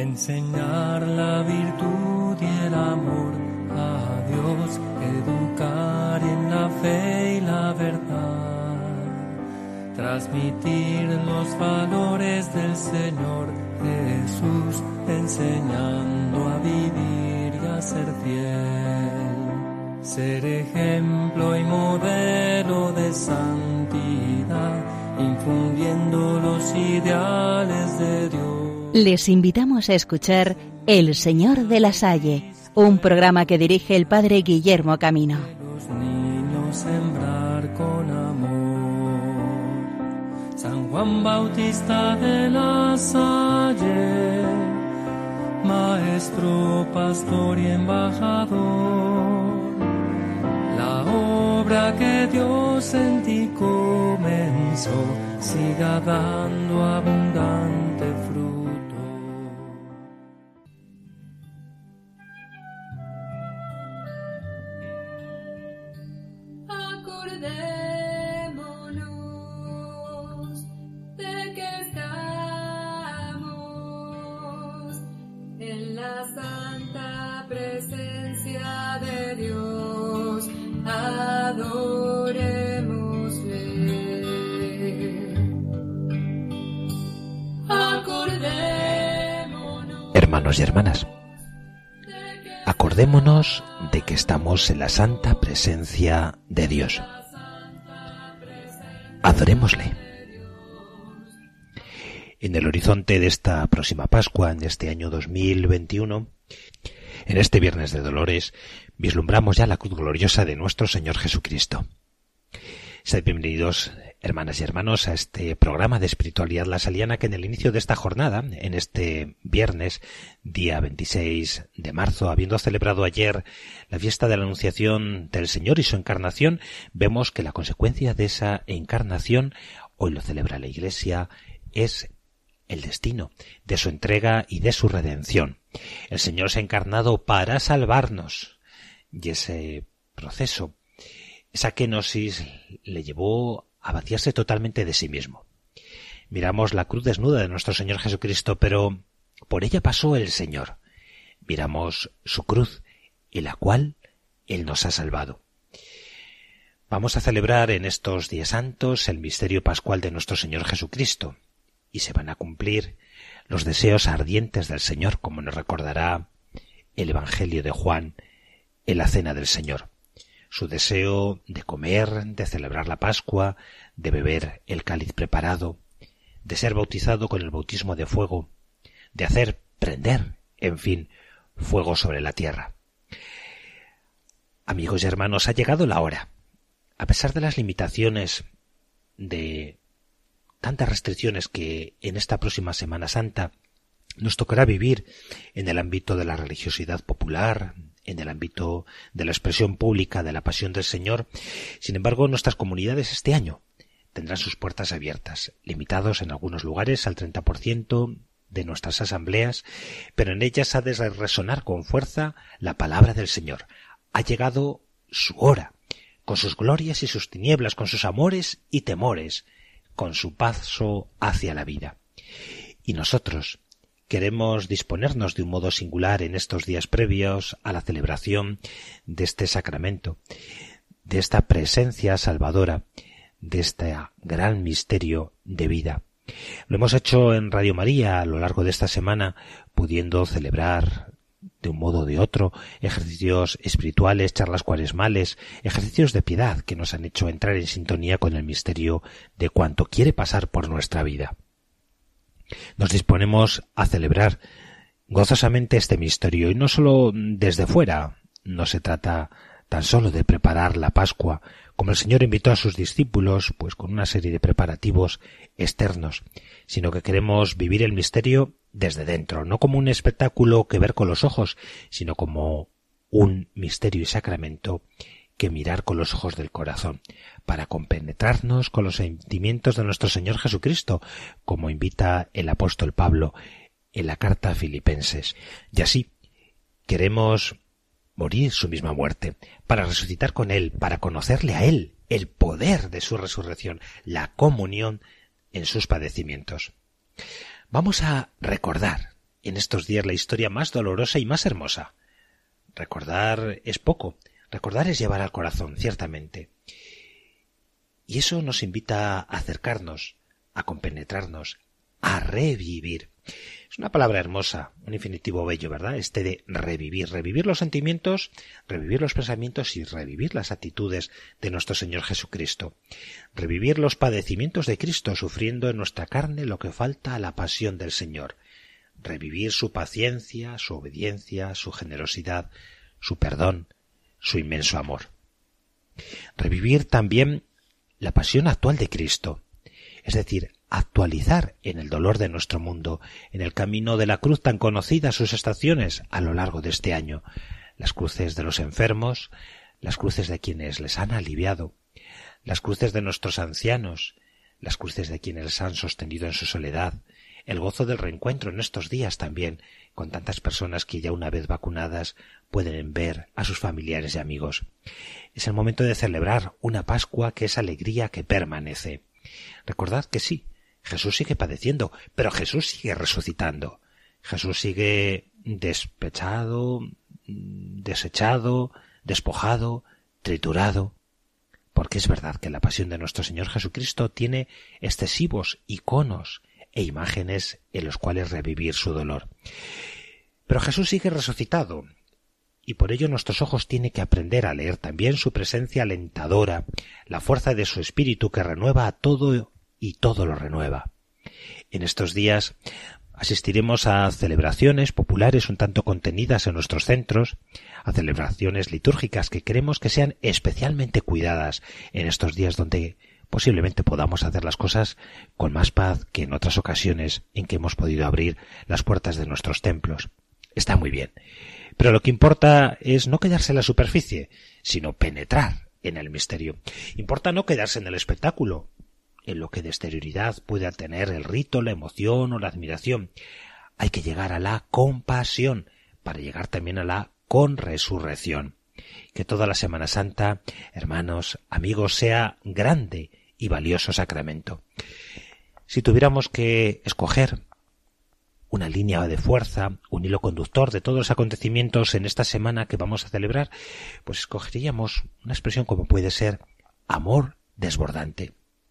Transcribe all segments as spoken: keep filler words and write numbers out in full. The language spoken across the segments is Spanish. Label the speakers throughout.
Speaker 1: enseñar la virtud y el amor a Dios, educar en la fe y la verdad, transmitir los valores del Señor Jesús, enseñando a vivir y a ser fiel, ser ejemplo y modelo de santidad, infundiendo los ideales de Dios.
Speaker 2: Les invitamos a escuchar El Señor de la Salle, un programa que dirige el padre Guillermo Camino.
Speaker 1: Los niños sembrar con amor. San Juan Bautista de la Salle, maestro, pastor y embajador, la obra que Dios en ti comenzó siga dando abundante fruto.
Speaker 3: Acordémonos de que estamos en la santa presencia de Dios. Adorémosle. Acordémonos.
Speaker 4: Hermanos y hermanas, acordémonos de que estamos en la santa presencia de Dios. Adorémosle. En el horizonte de esta próxima Pascua, en este año dos mil veintiuno, en este Viernes de Dolores, vislumbramos ya la cruz gloriosa de nuestro Señor Jesucristo. Sed bienvenidos, hermanas y hermanos, a este programa de Espiritualidad Lasaliana que en el inicio de esta jornada, en este viernes, día veintiséis de marzo, habiendo celebrado ayer la fiesta de la Anunciación del Señor y su encarnación, vemos que la consecuencia de esa encarnación, hoy lo celebra la Iglesia, es el destino de su entrega y de su redención. El Señor se ha encarnado para salvarnos, y ese proceso, esa kenosis, le llevó a vaciarse totalmente de sí mismo. Miramos la cruz desnuda de nuestro Señor Jesucristo, pero por ella pasó el Señor. Miramos su cruz, en la cual Él nos ha salvado. Vamos a celebrar en estos días santos el misterio pascual de nuestro Señor Jesucristo, y se van a cumplir los deseos ardientes del Señor, como nos recordará el Evangelio de Juan en la Cena del Señor. Su deseo de comer, de celebrar la Pascua, de beber el cáliz preparado, de ser bautizado con el bautismo de fuego, de hacer prender, en fin, fuego sobre la tierra. Amigos y hermanos, ha llegado la hora. A pesar de las limitaciones, de tantas restricciones que en esta próxima Semana Santa nos tocará vivir en el ámbito de la religiosidad popular, en el ámbito de la expresión pública de la pasión del Señor, sin embargo, nuestras comunidades este año tendrán sus puertas abiertas, limitados en algunos lugares al treinta por ciento de nuestras asambleas, pero en ellas ha de resonar con fuerza la palabra del Señor. Ha llegado su hora, con sus glorias y sus tinieblas, con sus amores y temores, con su paso hacia la vida. Y nosotros queremos disponernos de un modo singular en estos días previos a la celebración de este sacramento, de esta presencia salvadora, de este gran misterio de vida. Lo hemos hecho en Radio María a lo largo de esta semana, pudiendo celebrar de un modo o de otro ejercicios espirituales, charlas cuaresmales, ejercicios de piedad que nos han hecho entrar en sintonía con el misterio de cuanto quiere pasar por nuestra vida. Nos disponemos a celebrar gozosamente este misterio, y no solo desde fuera. No se trata tan solo de preparar la Pascua, como el Señor invitó a sus discípulos, pues con una serie de preparativos externos, sino que queremos vivir el misterio desde dentro, no como un espectáculo que ver con los ojos, sino como un misterio y sacramento que mirar con los ojos del corazón, para compenetrarnos con los sentimientos de nuestro Señor Jesucristo, como invita el apóstol Pablo en la carta a Filipenses. Y así queremos morir su misma muerte, para resucitar con Él, para conocerle a Él, el poder de su resurrección, la comunión en sus padecimientos. Vamos a recordar en estos días la historia más dolorosa y más hermosa. Recordar es poco, recordar es llevar al corazón, ciertamente. Y eso nos invita a acercarnos, a compenetrarnos, a revivir. Es una palabra hermosa, un infinitivo bello, ¿verdad? Este de revivir, revivir los sentimientos, revivir los pensamientos y revivir las actitudes de nuestro Señor Jesucristo. Revivir los padecimientos de Cristo, sufriendo en nuestra carne lo que falta a la pasión del Señor. Revivir su paciencia, su obediencia, su generosidad, su perdón, su inmenso amor. Revivir también la pasión actual de Cristo, es decir, actualizar en el dolor de nuestro mundo, en el camino de la cruz tan conocida sus estaciones a lo largo de este año, las cruces de los enfermos, las cruces de quienes les han aliviado, las cruces de nuestros ancianos, las cruces de quienes les han sostenido en su soledad, el gozo del reencuentro en estos días también, con tantas personas que ya una vez vacunadas pueden ver a sus familiares y amigos. Es el momento de celebrar una Pascua que es alegría que permanece. Recordad que sí, Jesús sigue padeciendo, pero Jesús sigue resucitando. Jesús sigue despechado, desechado, despojado, triturado, porque es verdad que la pasión de nuestro Señor Jesucristo tiene excesivos iconos e imágenes en los cuales revivir su dolor. Pero Jesús sigue resucitado, y por ello nuestros ojos tienen que aprender a leer también su presencia alentadora, la fuerza de su espíritu que renueva a todo y todo lo renueva. En estos días asistiremos a celebraciones populares un tanto contenidas en nuestros centros, a celebraciones litúrgicas que queremos que sean especialmente cuidadas en estos días donde posiblemente podamos hacer las cosas con más paz que en otras ocasiones en que hemos podido abrir las puertas de nuestros templos. Está muy bien, pero lo que importa es no quedarse en la superficie, sino penetrar en el misterio. Importa no quedarse en el espectáculo, en lo que de exterioridad pueda tener el rito, la emoción o la admiración. Hay que llegar a la compasión para llegar también a la conresurrección. Que toda la Semana Santa, hermanos, amigos, sea grande y valioso sacramento. Si tuviéramos que escoger una línea de fuerza, un hilo conductor de todos los acontecimientos en esta semana que vamos a celebrar, pues escogeríamos una expresión como puede ser amor desbordante.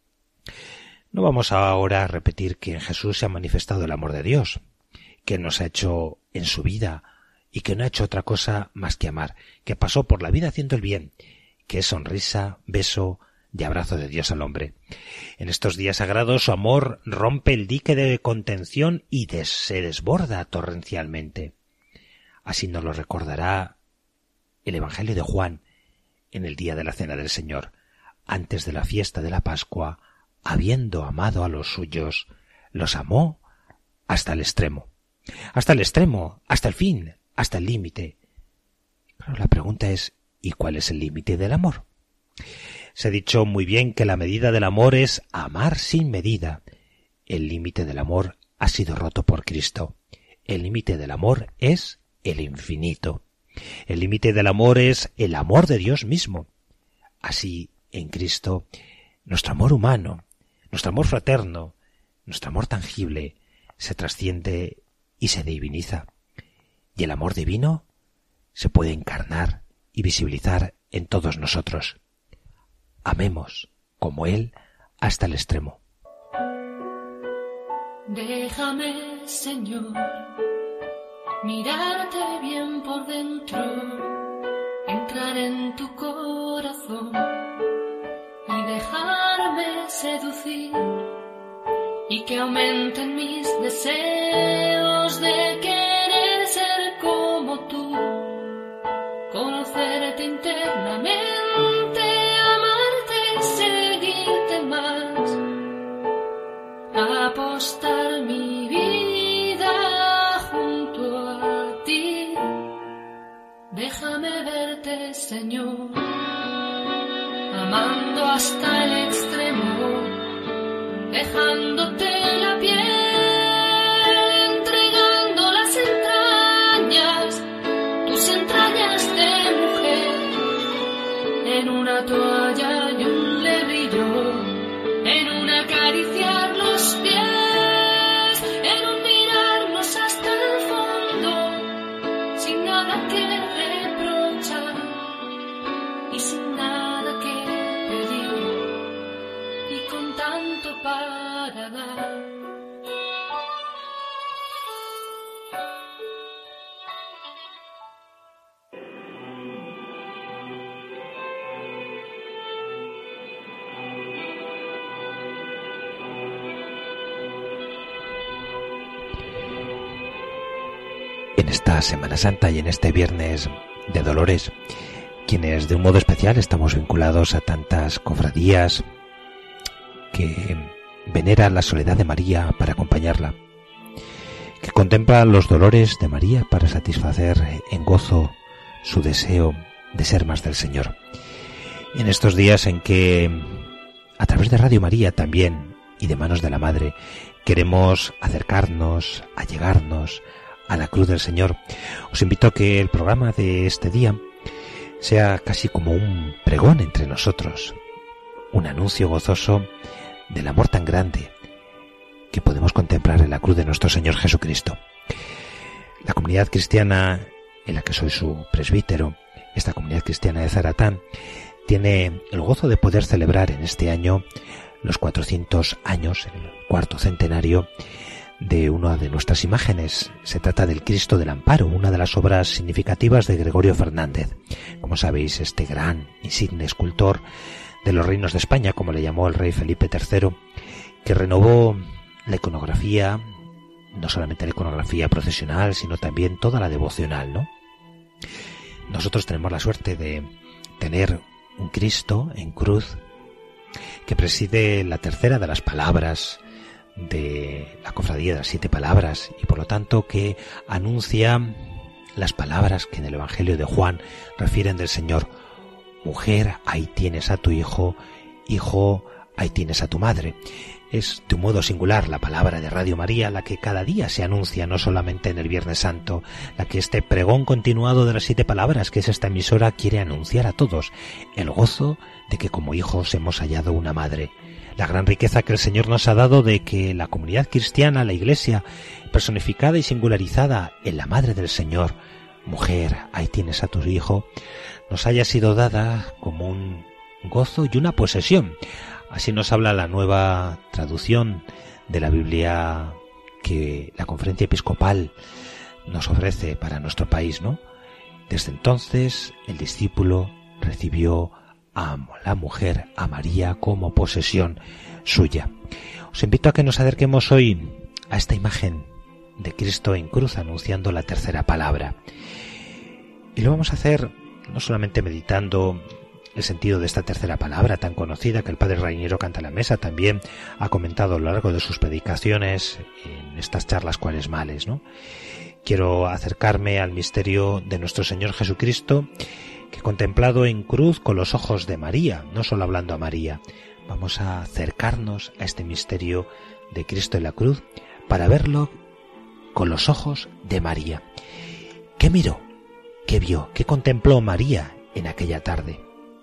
Speaker 4: No vamos ahora a repetir que en Jesús se ha manifestado el amor de Dios, que nos ha hecho en su vida y que no ha hecho otra cosa más que amar, que pasó por la vida haciendo el bien, que es sonrisa, beso y abrazo de Dios al hombre. En estos días sagrados su amor rompe el dique de contención y des- se desborda torrencialmente. Así nos lo recordará el Evangelio de Juan en el día de la Cena del Señor. Antes de la fiesta de la Pascua, habiendo amado a los suyos, los amó hasta el extremo. Hasta el extremo, hasta el fin, hasta el límite. Pero la pregunta es, ¿y cuál es el límite del amor? Se ha dicho muy bien que la medida del amor es amar sin medida. El límite del amor ha sido roto por Cristo. El límite del amor es el infinito. El límite del amor es el amor de Dios mismo. Así, en Cristo, nuestro amor humano, nuestro amor fraterno, nuestro amor tangible, se trasciende y se diviniza. Y el amor divino se puede encarnar y visibilizar en todos nosotros. Amemos como Él hasta el extremo.
Speaker 3: Déjame, Señor, mirarte bien por dentro, entrar en tu corazón y dejarme seducir, y que aumenten mis deseos de querer ser como tú, conocerte internamente, amarte, seguirte más, apostar mi vida junto a ti. Déjame verte, Señor, amando hasta el extremo, dejándote la piel, entregando las entrañas, tus entrañas de mujer, en una toalla y un lebrillo, en un acariciar los pies, en un mirarnos hasta el y sin nada que pedir y con tanto para dar.
Speaker 4: En esta Semana Santa y en este Viernes de Dolores, quienes de un modo especial estamos vinculados a tantas cofradías que veneran la soledad de María para acompañarla, que contemplan los dolores de María para satisfacer en gozo su deseo de ser más del Señor. En estos días en que, a través de Radio María también y de Manos de la Madre, queremos acercarnos, allegarnos a la cruz del Señor, os invito a que el programa de este día sea casi como un pregón entre nosotros, un anuncio gozoso del amor tan grande que podemos contemplar en la cruz de nuestro Señor Jesucristo. La comunidad cristiana en la que soy su presbítero, esta comunidad cristiana de Zaratán, tiene el gozo de poder celebrar en este año los cuatrocientos años, el cuarto centenario, de una de nuestras imágenes. Se trata del Cristo del Amparo, una de las obras significativas de Gregorio Fernández. Como sabéis, este gran, insigne escultor de los reinos de España, como le llamó el rey Felipe tercero, que renovó la iconografía, no solamente la iconografía procesional, sino también toda la devocional, ¿no? Nosotros tenemos la suerte de tener un Cristo en cruz que preside la tercera de las palabras de la cofradía de las siete palabras y por lo tanto que anuncia las palabras que en el Evangelio de Juan refieren del Señor: mujer, ahí tienes a tu hijo, hijo, ahí tienes a tu madre. Es de un modo singular la palabra de Radio María la que cada día se anuncia, no solamente en el Viernes Santo, la que este pregón continuado de las siete palabras, que es esta emisora, quiere anunciar a todos el gozo de que como hijos hemos hallado una madre. La gran riqueza que el Señor nos ha dado de que la comunidad cristiana, la Iglesia, personificada y singularizada en la Madre del Señor, mujer, ahí tienes a tu hijo, nos haya sido dada como un gozo y una posesión. Así nos habla la nueva traducción de la Biblia que la Conferencia Episcopal nos ofrece para nuestro país, ¿no? Desde entonces el discípulo recibió a la mujer, a María, como posesión suya. Os invito a que nos acerquemos hoy a esta imagen de Cristo en cruz anunciando la tercera palabra. Y lo vamos a hacer no solamente meditando el sentido de esta tercera palabra tan conocida que el padre Rainiero Cantalamessa también ha comentado a lo largo de sus predicaciones en estas charlas cuaresmales, ¿no? Quiero acercarme al misterio de nuestro Señor Jesucristo, que contemplado en cruz con los ojos de María, no solo hablando a María. Vamos a acercarnos a este misterio de Cristo en la cruz para verlo con los ojos de María. ¿Qué miró? ¿Qué vio? ¿Qué contempló María en aquella tarde?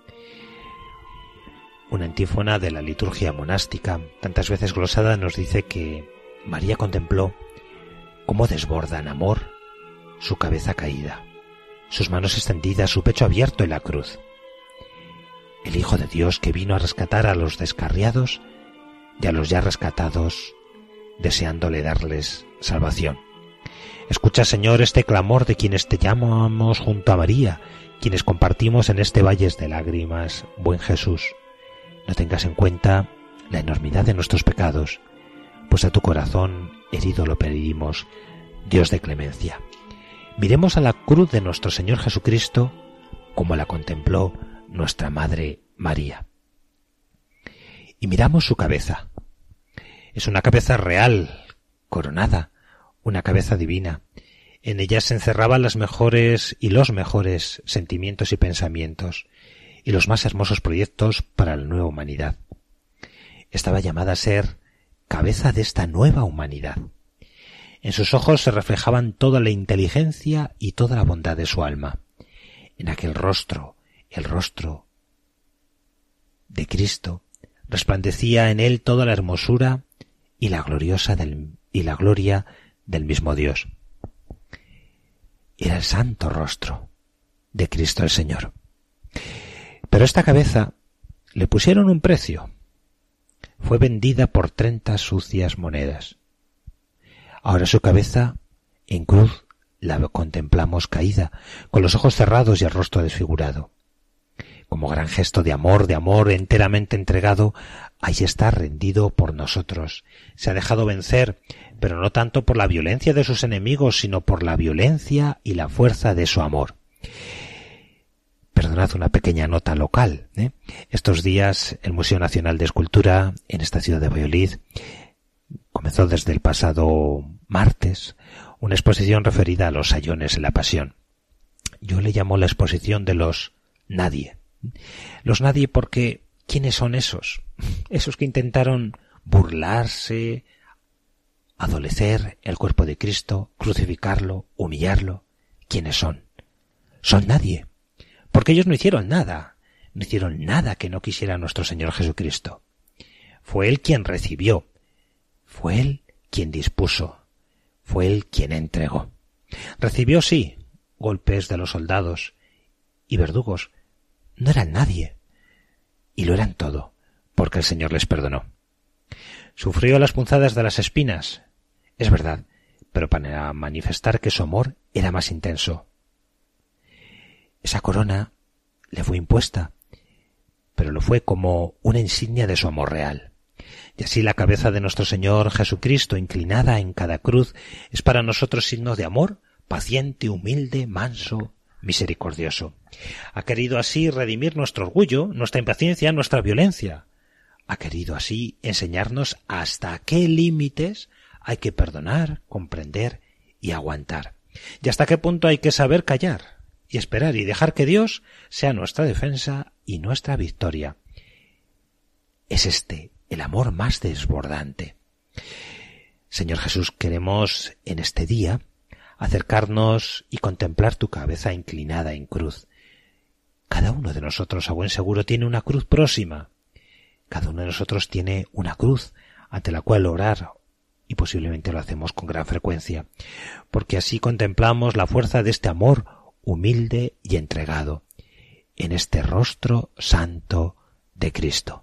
Speaker 4: Una antífona de la liturgia monástica, tantas veces glosada, nos dice que María contempló cómo desborda en amor su cabeza caída, sus manos extendidas, su pecho abierto en la cruz. El Hijo de Dios que vino a rescatar a los descarriados y a los ya rescatados, deseándole darles salvación. Escucha, Señor, este clamor de quienes te llamamos junto a María, quienes compartimos en este valle de lágrimas, buen Jesús. No tengas en cuenta la enormidad de nuestros pecados, pues a tu corazón herido lo pedimos, Dios de clemencia. Miremos a la cruz de nuestro Señor Jesucristo como la contempló nuestra Madre María. Y miramos su cabeza. Es una cabeza real, coronada, una cabeza divina. En ella se encerraban las mejores y los mejores sentimientos y pensamientos, y los más hermosos proyectos para la nueva humanidad. Estaba llamada a ser cabeza de esta nueva humanidad. En sus ojos se reflejaban toda la inteligencia y toda la bondad de su alma. En aquel rostro, el rostro de Cristo, resplandecía en él toda la hermosura y la gloriosa del, y la gloria del mismo Dios. Era el santo rostro de Cristo el Señor. Pero esta cabeza le pusieron un precio. Fue vendida por treinta sucias monedas. Ahora su cabeza, en cruz, la contemplamos caída, con los ojos cerrados y el rostro desfigurado. Como gran gesto de amor, de amor enteramente entregado, ahí está rendido por nosotros. Se ha dejado vencer, pero no tanto por la violencia de sus enemigos, sino por la violencia y la fuerza de su amor. Perdonad una pequeña nota local, ¿eh? Estos días el Museo Nacional de Escultura en esta ciudad de Valladolid comenzó desde el pasado martes una exposición referida a los sayones en la Pasión. Yo le llamo la exposición de los nadie. Los nadie porque ¿quiénes son esos? Esos que intentaron burlarse, adolecer el cuerpo de Cristo, crucificarlo, humillarlo. ¿Quiénes son? Son nadie. Porque ellos no hicieron nada, no hicieron nada que no quisiera nuestro Señor Jesucristo. Fue Él quien recibió, fue Él quien dispuso, fue Él quien entregó. Recibió, sí, golpes de los soldados y verdugos. No eran nadie, y lo eran todo, porque el Señor les perdonó. Sufrió las punzadas de las espinas, es verdad, pero para manifestar que su amor era más intenso. Esa corona le fue impuesta, pero lo fue como una insignia de su amor real. Y así la cabeza de nuestro Señor Jesucristo, inclinada en cada cruz, es para nosotros signo de amor, paciente, humilde, manso, misericordioso. Ha querido así redimir nuestro orgullo, nuestra impaciencia, nuestra violencia. Ha querido así enseñarnos hasta qué límites hay que perdonar, comprender y aguantar. Y hasta qué punto hay que saber callar y esperar y dejar que Dios sea nuestra defensa y nuestra victoria. Es este el amor más desbordante. Señor Jesús, queremos en este día acercarnos y contemplar tu cabeza inclinada en cruz. Cada uno de nosotros, a buen seguro, tiene una cruz próxima. Cada uno de nosotros tiene una cruz ante la cual orar, y posiblemente lo hacemos con gran frecuencia, porque así contemplamos la fuerza de este amor humilde y entregado en este rostro santo de Cristo.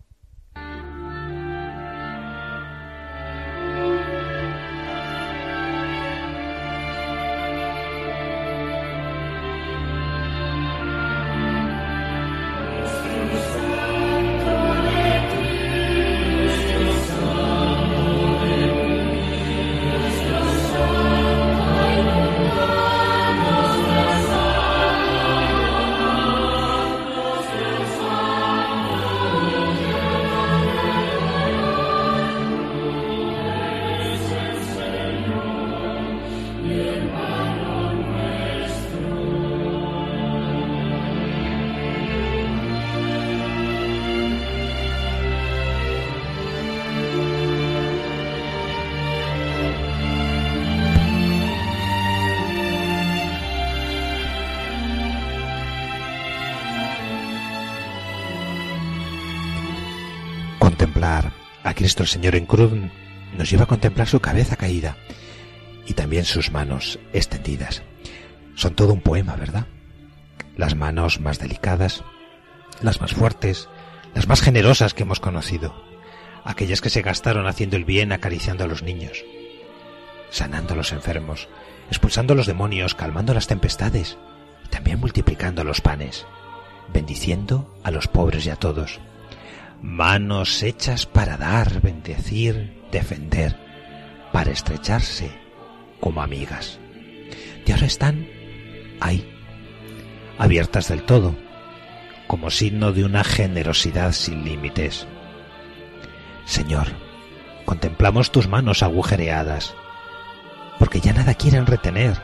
Speaker 4: Contemplar a Cristo el Señor en cruz nos lleva a contemplar su cabeza caída y también sus manos extendidas. Son todo un poema, ¿verdad? Las manos más delicadas, las más fuertes, las más generosas que hemos conocido, aquellas que se gastaron haciendo el bien, acariciando a los niños, sanando a los enfermos, expulsando a los demonios, calmando las tempestades y también multiplicando los panes, bendiciendo a los pobres y a todos. Manos hechas para dar, bendecir, defender, para estrecharse como amigas. Y ahora están ahí, abiertas del todo, como signo de una generosidad sin límites. Señor, contemplamos tus manos agujereadas, porque ya nada quieren retener.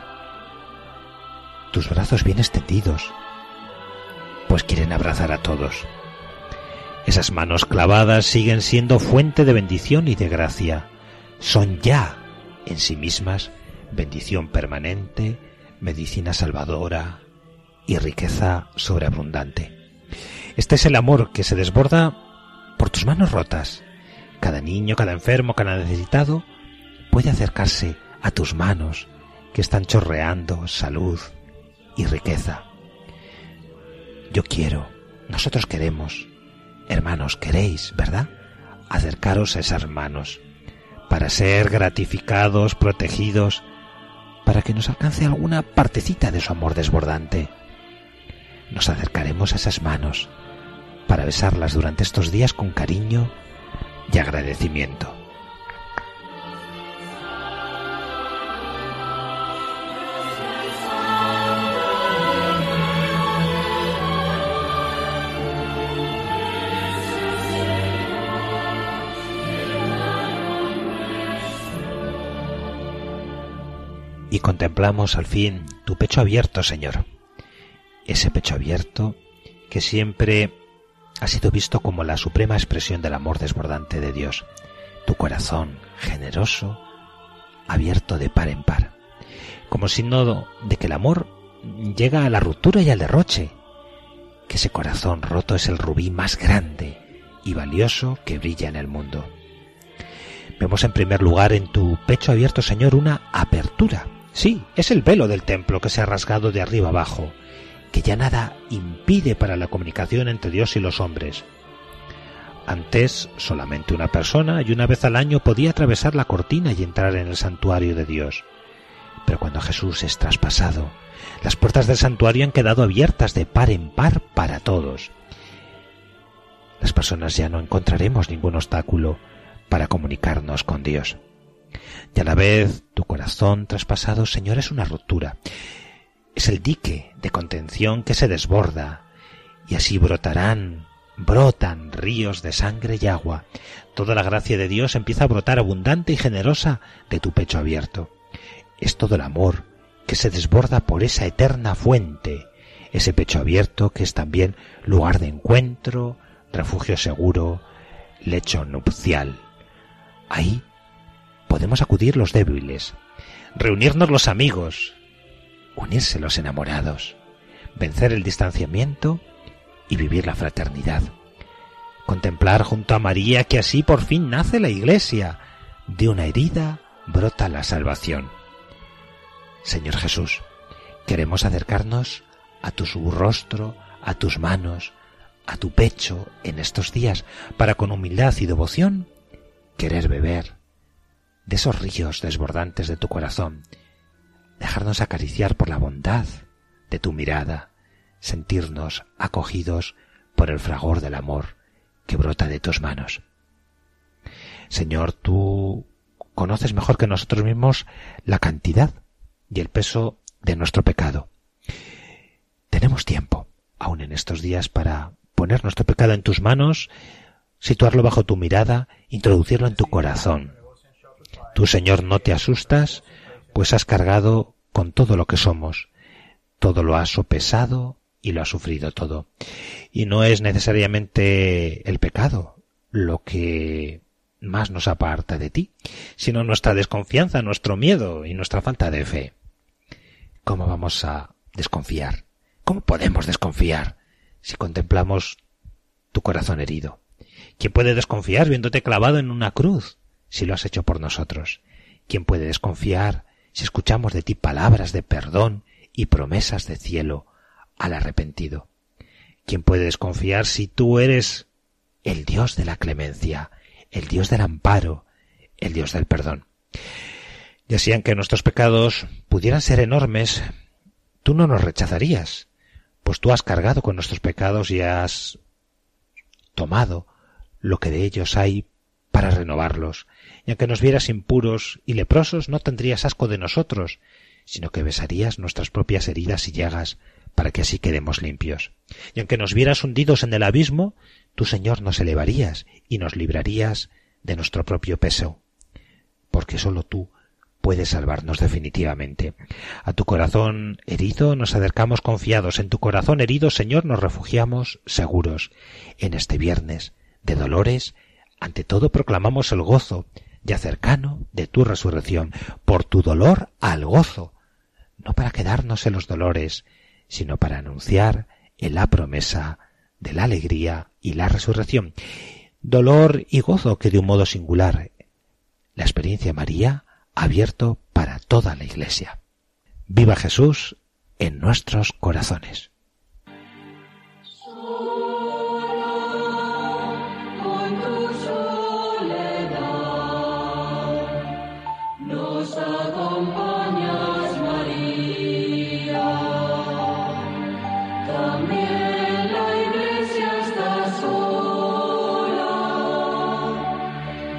Speaker 4: Tus brazos bien extendidos, pues quieren abrazar a todos. Esas manos clavadas siguen siendo fuente de bendición y de gracia. Son ya, en sí mismas, bendición permanente, medicina salvadora y riqueza sobreabundante. Este es el amor que se desborda por tus manos rotas. Cada niño, cada enfermo, cada necesitado puede acercarse a tus manos que están chorreando salud y riqueza. Yo quiero nosotros queremos, hermanos, queréis, ¿verdad?, acercaros a esas manos para ser gratificados, protegidos, para que nos alcance alguna partecita de su amor desbordante. Nos acercaremos a esas manos para besarlas durante estos días con cariño y agradecimiento. Y contemplamos al fin tu pecho abierto, Señor. Ese pecho abierto que siempre ha sido visto como la suprema expresión del amor desbordante de Dios. Tu corazón generoso, abierto de par en par. Como signo de que el amor llega a la ruptura y al derroche. Que ese corazón roto es el rubí más grande y valioso que brilla en el mundo. Vemos en primer lugar en tu pecho abierto, Señor, una apertura. Sí, es el velo del templo que se ha rasgado de arriba abajo, que ya nada impide para la comunicación entre Dios y los hombres. Antes, solamente una persona y una vez al año podía atravesar la cortina y entrar en el santuario de Dios. Pero cuando Jesús es traspasado, las puertas del santuario han quedado abiertas de par en par para todos. Las personas ya no encontraremos ningún obstáculo para comunicarnos con Dios. Y a la vez, tu corazón traspasado, Señor, es una ruptura. Es el dique de contención que se desborda, y así brotarán, brotan ríos de sangre y agua. Toda la gracia de Dios empieza a brotar abundante y generosa de tu pecho abierto. Es todo el amor que se desborda por esa eterna fuente, ese pecho abierto que es también lugar de encuentro, refugio seguro, lecho nupcial. Ahí podemos acudir los débiles, reunirnos los amigos, unirse los enamorados, vencer el distanciamiento y vivir la fraternidad. Contemplar junto a María que así por fin nace la Iglesia. De una herida brota la salvación. Señor Jesús, queremos acercarnos a tu rostro, a tus manos, a tu pecho en estos días, para con humildad y devoción querer beber de esos ríos desbordantes de tu corazón, dejarnos acariciar por la bondad de tu mirada, sentirnos acogidos por el fragor del amor que brota de tus manos. Señor, tú conoces mejor que nosotros mismos la cantidad y el peso de nuestro pecado. Tenemos tiempo, aún en estos días, para poner nuestro pecado en tus manos, situarlo bajo tu mirada, introducirlo en tu corazón. Tú, Señor, no te asustas, pues has cargado con todo lo que somos. Todo lo has sopesado y lo has sufrido todo. Y no es necesariamente el pecado lo que más nos aparta de ti, sino nuestra desconfianza, nuestro miedo y nuestra falta de fe. ¿Cómo vamos a desconfiar? ¿Cómo podemos desconfiar si contemplamos tu corazón herido? ¿Quién puede desconfiar viéndote clavado en una cruz si lo has hecho por nosotros? ¿Quién puede desconfiar si escuchamos de ti palabras de perdón y promesas de cielo al arrepentido? ¿Quién puede desconfiar si tú eres el Dios de la clemencia, el Dios del amparo, el Dios del perdón? Y así, aunque nuestros pecados pudieran ser enormes, tú no nos rechazarías, pues tú has cargado con nuestros pecados y has tomado lo que de ellos hay para renovarlos. Y aunque nos vieras impuros y leprosos, no tendrías asco de nosotros, sino que besarías nuestras propias heridas y llagas para que así quedemos limpios. Y aunque nos vieras hundidos en el abismo, tú, Señor, nos elevarías y nos librarías de nuestro propio peso, porque sólo tú puedes salvarnos definitivamente. A tu corazón herido nos acercamos confiados. En tu corazón herido, Señor, nos refugiamos seguros. En este viernes de dolores, ante todo proclamamos el gozo ya cercano de tu resurrección, por tu dolor al gozo, no para quedarnos en los dolores, sino para anunciar en la promesa de la alegría y la resurrección. Dolor y gozo que de un modo singular la experiencia de María ha abierto para toda la Iglesia. Viva Jesús en nuestros corazones.
Speaker 3: Oh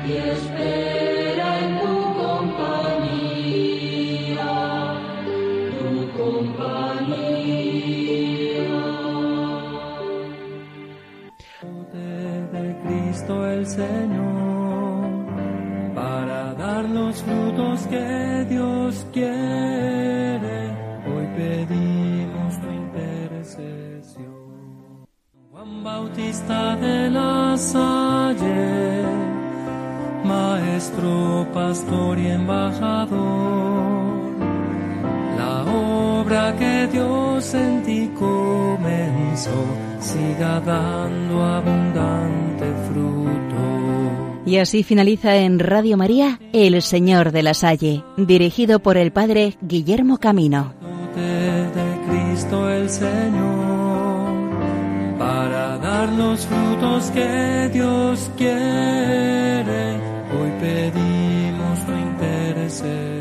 Speaker 3: y espera en tu compañía, tu compañía.
Speaker 1: De Cristo el Señor, para dar los frutos que Dios quiere, hoy pedimos tu intercesión. Juan Bautista de la Salle, maestro, pastor y embajador, la obra que Dios en ti comenzó, siga dando abundante fruto.
Speaker 2: Y así finaliza en Radio María El Señor de la Salle, dirigido por el Padre Guillermo Camino.
Speaker 1: De Cristo el Señor, para dar los frutos que Dios quiere, hoy pedimos tu intercesión.